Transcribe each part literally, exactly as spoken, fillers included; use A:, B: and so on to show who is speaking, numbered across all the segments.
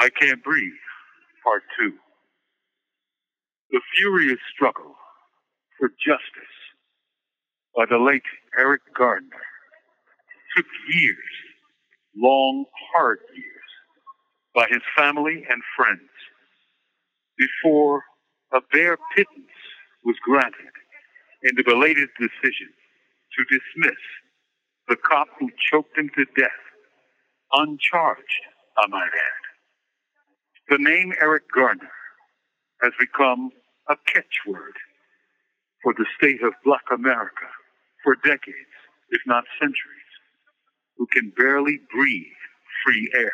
A: I Can't Breathe, Part two. The furious struggle for justice by the late Eric Gardner took years, long, hard years, by his family and friends before a bare pittance was granted in the belated decision to dismiss the cop who choked him to death, uncharged, I might add. The name Eric Garner has become a catchword for the state of Black America for decades, if not centuries, who can barely breathe free air.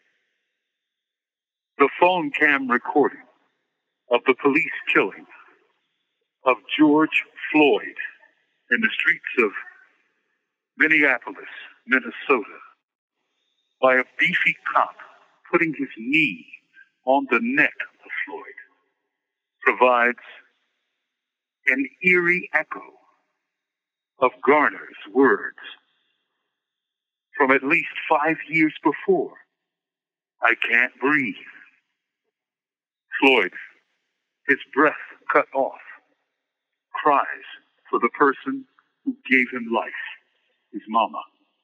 A: The phone cam recording of the police killing of George Floyd in the streets of Minneapolis, Minnesota, by a beefy cop putting his knee on the neck of Floyd, provides an eerie echo of Garner's words from at least five years before. I can't breathe. Floyd, his breath cut off, cries for the person who gave him life, his mama.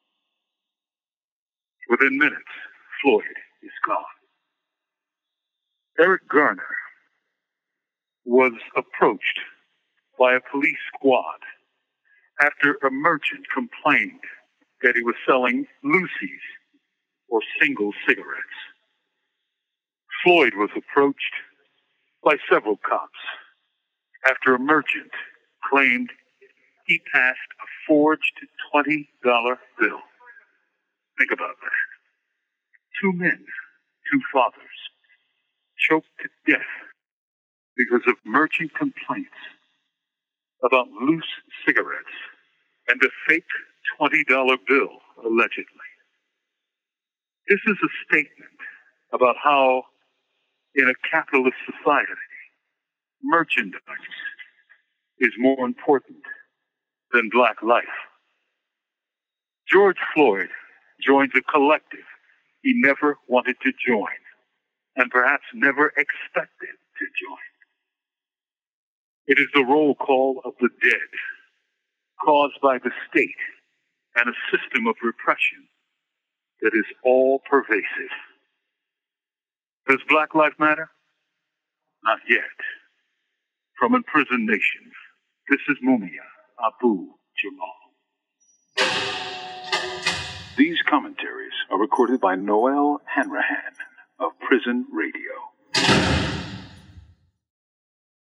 A: Within minutes, Floyd is gone. Eric Garner was approached by a police squad after a merchant complained that he was selling Lucy's, or single cigarettes. Floyd was approached by several cops after a merchant claimed he passed a forged twenty dollar bill. Think about that. Two men, two fathers, choked to death because of merchant complaints about loose cigarettes and a fake twenty dollar bill, allegedly. This is a statement about how, in a capitalist society, merchandise is more important than black life. George Floyd joins a collective he never wanted to join, and perhaps never expected to join. It is the roll call of the dead, caused by the state and a system of repression that is all pervasive. Does Black Life Matter? Not yet. From Imprisoned Nations, this is Mumia Abu Jamal.
B: These commentaries are recorded by Noel Hanrahan of Prison Radio.